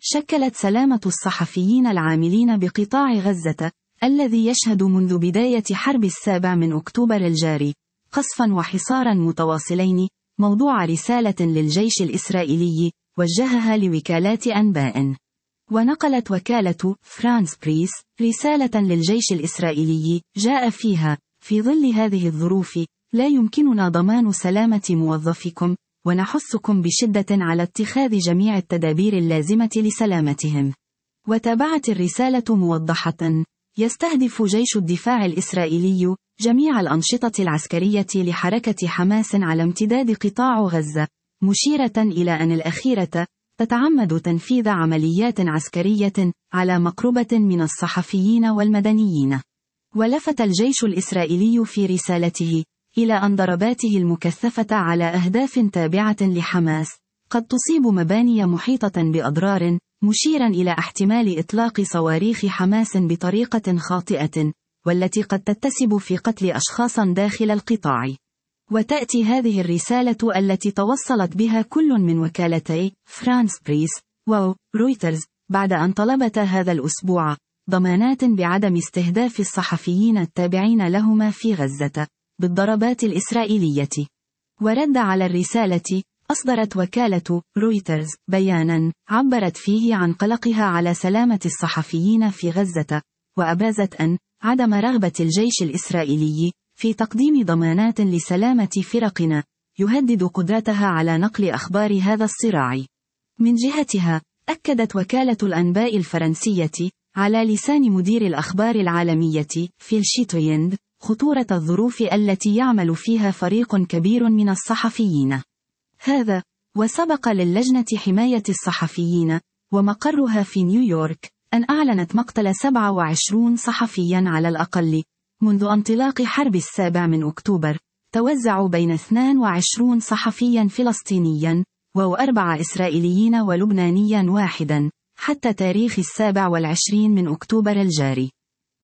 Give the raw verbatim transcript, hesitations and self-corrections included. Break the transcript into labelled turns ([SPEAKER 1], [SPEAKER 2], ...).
[SPEAKER 1] شكلت سلامة الصحفيين العاملين بقطاع غزة، الذي يشهد منذ بداية حرب السابع من أكتوبر الجاري قصفا وحصارا متواصلين، موضوع رسالة للجيش الإسرائيلي وجهها لوكالات أنباء. ونقلت وكالة فرانس بريس رسالة للجيش الإسرائيلي جاء فيها: في ظل هذه الظروف لا يمكننا ضمان سلامة موظفيكم، ونحثكم بشدة على اتخاذ جميع التدابير اللازمة لسلامتهم. وتابعت الرسالة موضحة: يستهدف جيش الدفاع الإسرائيلي جميع الأنشطة العسكرية لحركة حماس على امتداد قطاع غزة، مشيرة إلى أن الأخيرة تتعمد تنفيذ عمليات عسكرية على مقربة من الصحفيين والمدنيين. ولفت الجيش الإسرائيلي في رسالته إلى أن ضرباته المكثفة على أهداف تابعة لحماس قد تصيب مباني محيطة بأضرار، مشيرا إلى احتمال إطلاق صواريخ حماس بطريقة خاطئة، والتي قد تتسب في قتل أشخاص داخل القطاع. وتأتي هذه الرسالة التي توصلت بها كل من وكالتي فرانس بريس ورويترز بعد أن طلبتا هذا الأسبوع ضمانات بعدم استهداف الصحفيين التابعين لهما في غزة بالضربات الإسرائيلية. ورد على الرسالة، أصدرت وكالة رويترز بيانا عبرت فيه عن قلقها على سلامة الصحفيين في غزة، وأبرزت أن عدم رغبة الجيش الإسرائيلي في تقديم ضمانات لسلامة فرقنا يهدد قدرتها على نقل أخبار هذا الصراع. من جهتها، أكدت وكالة الأنباء الفرنسية على لسان مدير الأخبار العالمية فيل شيتويند خطورة الظروف التي يعمل فيها فريق كبير من الصحفيين. هذا وسبق للجنة حماية الصحفيين ومقرها في نيويورك أن أعلنت مقتل سبعة وعشرين صحفيا على الأقل منذ انطلاق حرب السابع من أكتوبر، توزع بين اثنين وعشرين صحفيا فلسطينيا وأربعة إسرائيليين ولبنانيا واحدا حتى تاريخ السابع والعشرين من أكتوبر الجاري.